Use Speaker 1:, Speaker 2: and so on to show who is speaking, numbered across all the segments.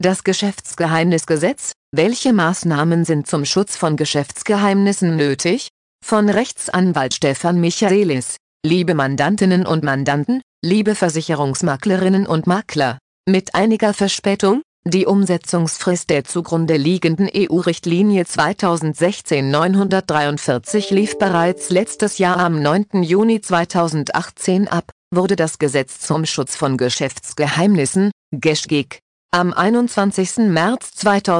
Speaker 1: Das Geschäftsgeheimnisgesetz. Welche Maßnahmen sind zum Schutz von Geschäftsgeheimnissen nötig? Von Rechtsanwalt Stefan Michaelis. Liebe Mandantinnen und Mandanten, liebe Versicherungsmaklerinnen und Makler, mit einiger Verspätung, die Umsetzungsfrist der zugrunde liegenden EU-Richtlinie 2016/943 lief bereits letztes Jahr am 9. Juni 2018 ab, wurde das Gesetz zum Schutz von Geschäftsgeheimnissen, GESchG, am 21. März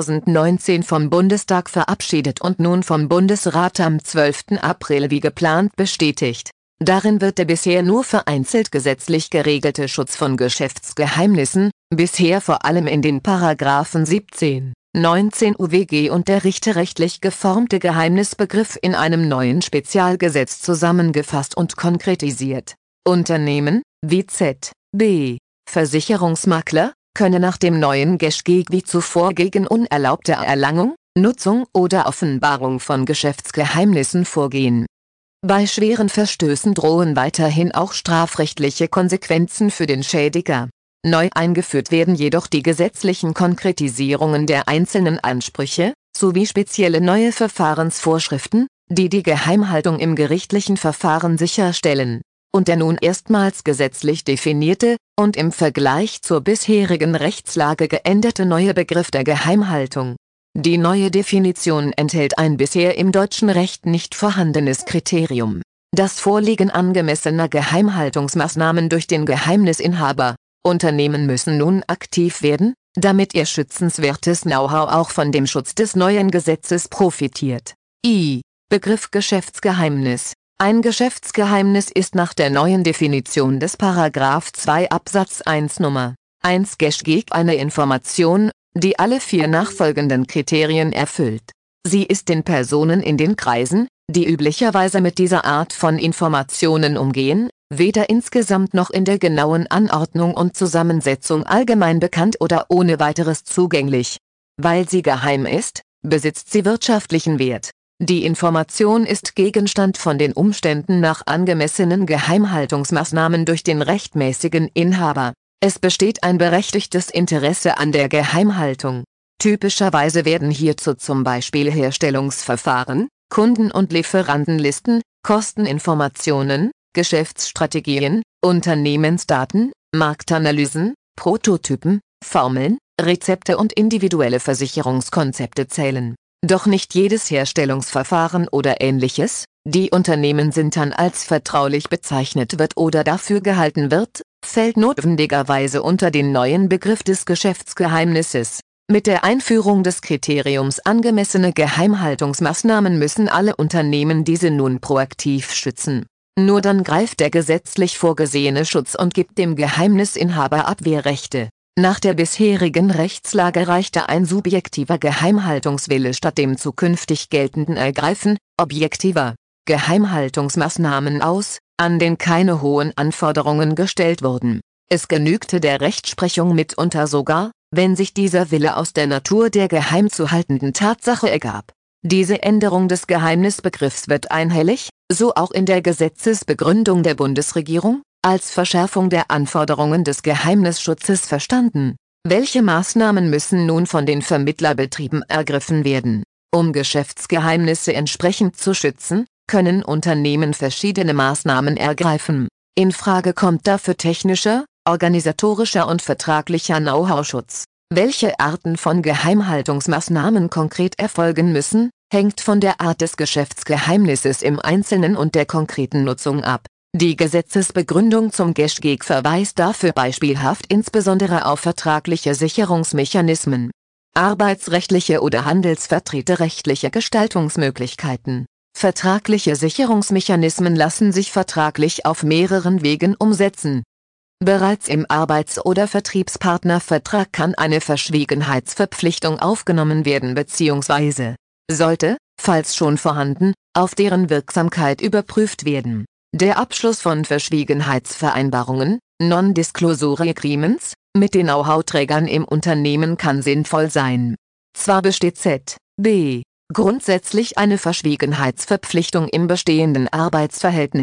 Speaker 1: 2019 vom Bundestag verabschiedet und nun vom Bundesrat am 12. April wie geplant bestätigt. Darin wird der bisher nur vereinzelt gesetzlich geregelte Schutz von Geschäftsgeheimnissen, bisher vor allem in den Paragraphen 17, 19 UWG und der richterrechtlich geformte Geheimnisbegriff in einem neuen Spezialgesetz zusammengefasst und konkretisiert. Unternehmen, wie z.B. Versicherungsmakler, können nach dem neuen GESchG wie zuvor gegen unerlaubte Erlangung, Nutzung oder Offenbarung von Geschäftsgeheimnissen vorgehen. Bei schweren Verstößen drohen weiterhin auch strafrechtliche Konsequenzen für den Schädiger. Neu eingeführt werden jedoch die gesetzlichen Konkretisierungen der einzelnen Ansprüche, sowie spezielle neue Verfahrensvorschriften, die die Geheimhaltung im gerichtlichen Verfahren sicherstellen. Und der nun erstmals gesetzlich definierte und im Vergleich zur bisherigen Rechtslage geänderte neue Begriff der Geheimhaltung. Die neue Definition enthält ein bisher im deutschen Recht nicht vorhandenes Kriterium: das Vorliegen angemessener Geheimhaltungsmaßnahmen durch den Geheimnisinhaber. Unternehmen müssen nun aktiv werden, damit ihr schützenswertes Know-how auch von dem Schutz des neuen Gesetzes profitiert. Begriff Geschäftsgeheimnis. Ein Geschäftsgeheimnis ist nach der neuen Definition des § 2 Absatz 1 Nummer 1 GESchG eine Information, die alle 4 nachfolgenden Kriterien erfüllt. Sie ist den Personen in den Kreisen, die üblicherweise mit dieser Art von Informationen umgehen, weder insgesamt noch in der genauen Anordnung und Zusammensetzung allgemein bekannt oder ohne weiteres zugänglich. Weil sie geheim ist, besitzt sie wirtschaftlichen Wert. Die Information ist Gegenstand von den Umständen nach angemessenen Geheimhaltungsmaßnahmen durch den rechtmäßigen Inhaber. Es besteht ein berechtigtes Interesse an der Geheimhaltung. Typischerweise werden hierzu zum Beispiel Herstellungsverfahren, Kunden- und Lieferantenlisten, Kosteninformationen, Geschäftsstrategien, Unternehmensdaten, Marktanalysen, Prototypen, Formeln, Rezepte und individuelle Versicherungskonzepte zählen. Doch nicht jedes Herstellungsverfahren oder Ähnliches, die Unternehmen sind dann als vertraulich bezeichnet wird oder dafür gehalten wird, fällt notwendigerweise unter den neuen Begriff des Geschäftsgeheimnisses. Mit der Einführung des Kriteriums angemessene Geheimhaltungsmaßnahmen müssen alle Unternehmen diese nun proaktiv schützen. Nur dann greift der gesetzlich vorgesehene Schutz und gibt dem Geheimnisinhaber Abwehrrechte. Nach der bisherigen Rechtslage reichte ein subjektiver Geheimhaltungswille statt dem zukünftig geltenden Ergreifen objektiver Geheimhaltungsmaßnahmen aus, an den keine hohen Anforderungen gestellt wurden. Es genügte der Rechtsprechung mitunter sogar, wenn sich dieser Wille aus der Natur der geheim zu haltenden Tatsache ergab. Diese Änderung des Geheimnisbegriffs wird einhellig, so auch in der Gesetzesbegründung der Bundesregierung, als Verschärfung der Anforderungen des Geheimnisschutzes verstanden. Welche Maßnahmen müssen nun von den Vermittlerbetrieben ergriffen werden? Um Geschäftsgeheimnisse entsprechend zu schützen, können Unternehmen verschiedene Maßnahmen ergreifen. In Frage kommt dafür technischer, organisatorischer und vertraglicher Know-how-Schutz. Welche Arten von Geheimhaltungsmaßnahmen konkret erfolgen müssen, hängt von der Art des Geschäftsgeheimnisses im Einzelnen und der konkreten Nutzung ab. Die Gesetzesbegründung zum GESchG verweist dafür beispielhaft insbesondere auf vertragliche Sicherungsmechanismen, arbeitsrechtliche oder handelsvertreterrechtliche Gestaltungsmöglichkeiten. Vertragliche Sicherungsmechanismen lassen sich vertraglich auf mehreren Wegen umsetzen. Bereits im Arbeits- oder Vertriebspartnervertrag kann eine Verschwiegenheitsverpflichtung aufgenommen werden bzw. sollte, falls schon vorhanden, auf deren Wirksamkeit überprüft werden. Der Abschluss von Verschwiegenheitsvereinbarungen, Non-Disclosure Agreements, mit den Know-how-Trägern im Unternehmen kann sinnvoll sein. Zwar besteht z.B. grundsätzlich eine Verschwiegenheitsverpflichtung im bestehenden Arbeitsverhältnis,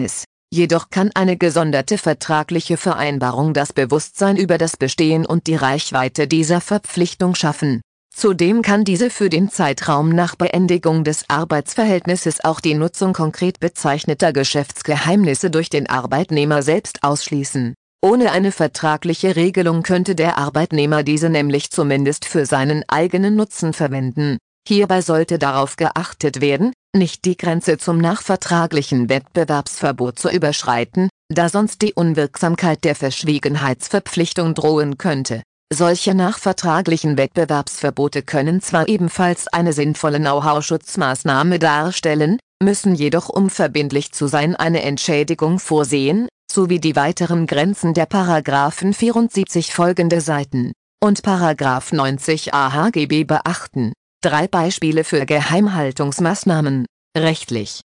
Speaker 1: Jedoch kann eine gesonderte vertragliche Vereinbarung das Bewusstsein über das Bestehen und die Reichweite dieser Verpflichtung schaffen. Zudem kann diese für den Zeitraum nach Beendigung des Arbeitsverhältnisses auch die Nutzung konkret bezeichneter Geschäftsgeheimnisse durch den Arbeitnehmer selbst ausschließen. Ohne eine vertragliche Regelung könnte der Arbeitnehmer diese nämlich zumindest für seinen eigenen Nutzen verwenden. Hierbei sollte darauf geachtet werden, nicht die Grenze zum nachvertraglichen Wettbewerbsverbot zu überschreiten, da sonst die Unwirksamkeit der Verschwiegenheitsverpflichtung drohen könnte. Solche nachvertraglichen Wettbewerbsverbote können zwar ebenfalls eine sinnvolle Know-how-Schutzmaßnahme darstellen, müssen jedoch, um verbindlich zu sein, eine Entschädigung vorsehen, sowie die weiteren Grenzen der § 74 folgende Seiten und § 90a HGB beachten. 3 Beispiele für Geheimhaltungsmaßnahmen: rechtlich.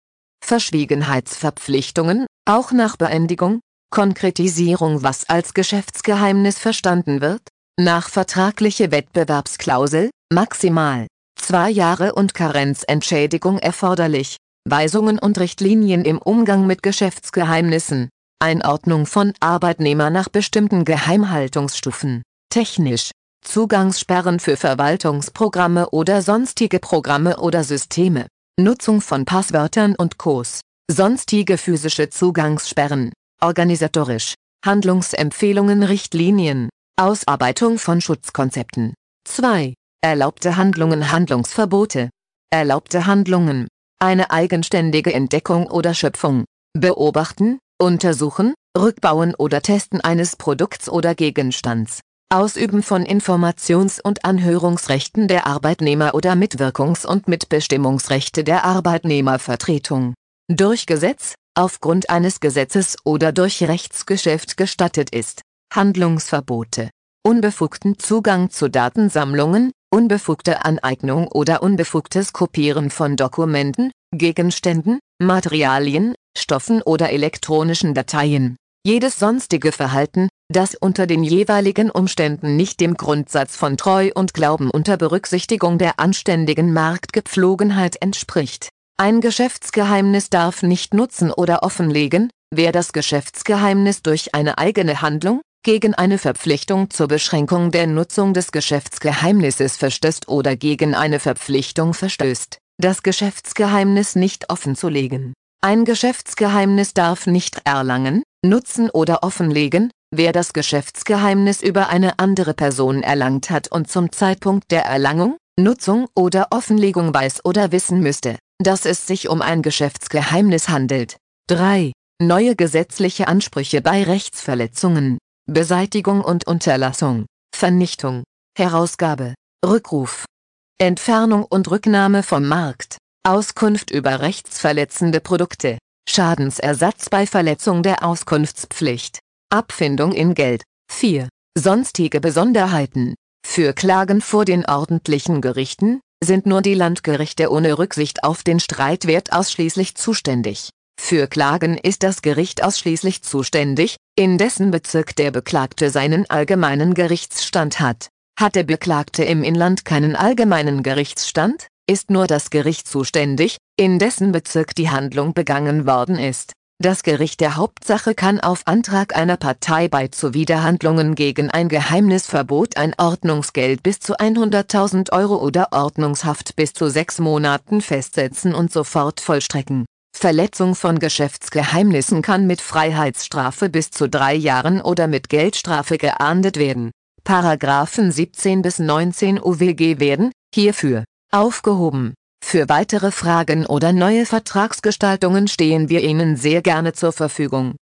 Speaker 1: Verschwiegenheitsverpflichtungen, auch nach Beendigung, Konkretisierung, was als Geschäftsgeheimnis verstanden wird, nachvertragliche Wettbewerbsklausel, maximal 2 Jahre und Karenzentschädigung erforderlich, Weisungen und Richtlinien im Umgang mit Geschäftsgeheimnissen, Einordnung von Arbeitnehmer nach bestimmten Geheimhaltungsstufen, technisch, Zugangssperren für Verwaltungsprogramme oder sonstige Programme oder Systeme, Nutzung von Passwörtern und Codes, sonstige physische Zugangssperren, organisatorisch, Handlungsempfehlungen, Richtlinien, Ausarbeitung von Schutzkonzepten. 2. Erlaubte Handlungen, Handlungsverbote. Erlaubte Handlungen: eine eigenständige Entdeckung oder Schöpfung, Beobachten, Untersuchen, Rückbauen oder Testen eines Produkts oder Gegenstands, Ausüben von Informations- und Anhörungsrechten der Arbeitnehmer oder Mitwirkungs- und Mitbestimmungsrechte der Arbeitnehmervertretung. Durch Gesetz, aufgrund eines Gesetzes oder durch Rechtsgeschäft gestattet ist. Handlungsverbote: unbefugten Zugang zu Datensammlungen, unbefugte Aneignung oder unbefugtes Kopieren von Dokumenten, Gegenständen, Materialien, Stoffen oder elektronischen Dateien. Jedes sonstige Verhalten, das unter den jeweiligen Umständen nicht dem Grundsatz von Treu und Glauben unter Berücksichtigung der anständigen Marktgepflogenheit entspricht. Ein Geschäftsgeheimnis darf nicht nutzen oder offenlegen, wer das Geschäftsgeheimnis durch eine eigene Handlung, gegen eine Verpflichtung zur Beschränkung der Nutzung des Geschäftsgeheimnisses verstößt oder gegen eine Verpflichtung verstößt, das Geschäftsgeheimnis nicht offenzulegen. Ein Geschäftsgeheimnis darf nicht erlangen, nutzen oder offenlegen, wer das Geschäftsgeheimnis über eine andere Person erlangt hat und zum Zeitpunkt der Erlangung, Nutzung oder Offenlegung weiß oder wissen müsste, dass es sich um ein Geschäftsgeheimnis handelt. 3. Neue gesetzliche Ansprüche bei Rechtsverletzungen: Beseitigung und Unterlassung, Vernichtung, Herausgabe, Rückruf, Entfernung und Rücknahme vom Markt, Auskunft über rechtsverletzende Produkte, Schadensersatz bei Verletzung der Auskunftspflicht, Abfindung in Geld. 4. Sonstige Besonderheiten: für Klagen vor den ordentlichen Gerichten sind nur die Landgerichte ohne Rücksicht auf den Streitwert ausschließlich zuständig. Für Klagen ist das Gericht ausschließlich zuständig, in dessen Bezirk der Beklagte seinen allgemeinen Gerichtsstand hat. Hat der Beklagte im Inland keinen allgemeinen Gerichtsstand, ist nur das Gericht zuständig, in dessen Bezirk die Handlung begangen worden ist. Das Gericht der Hauptsache kann auf Antrag einer Partei bei Zuwiderhandlungen gegen ein Geheimnisverbot ein Ordnungsgeld bis zu 100.000 € oder Ordnungshaft bis zu 6 Monaten festsetzen und sofort vollstrecken. Verletzung von Geschäftsgeheimnissen kann mit Freiheitsstrafe bis zu 3 Jahren oder mit Geldstrafe geahndet werden. Paragraphen 17 bis 19 UWG werden hierfür aufgehoben. Für weitere Fragen oder neue Vertragsgestaltungen stehen wir Ihnen sehr gerne zur Verfügung.